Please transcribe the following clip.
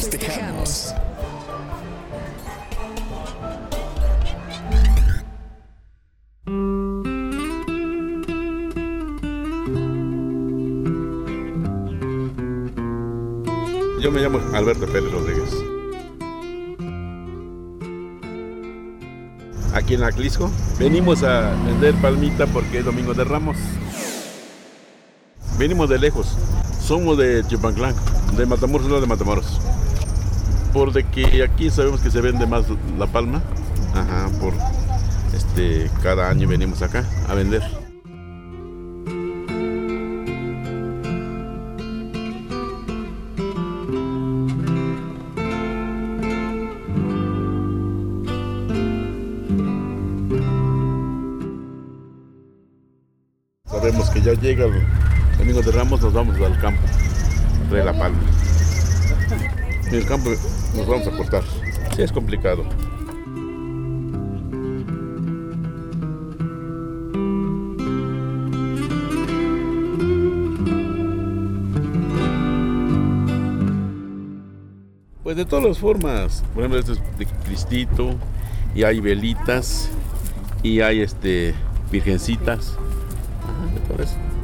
festejamos. Yo me llamo Alberto Pérez Rodríguez. Aquí en Aclisco venimos a vender palmita porque es Domingo de Ramos. Venimos de lejos, somos de Chipanclán, de Matamoros, no de Matamoros. Por de que aquí sabemos que se vende más la palma, por cada año venimos acá a vender. Sabemos que ya llega el Domingo de Ramos, nos vamos al campo, trae la palma. En el campo nos vamos a cortar. Sí, es complicado. Pues de todas las formas, por ejemplo, este es de Cristito, y hay velitas, y hay virgencitas. De todo eso.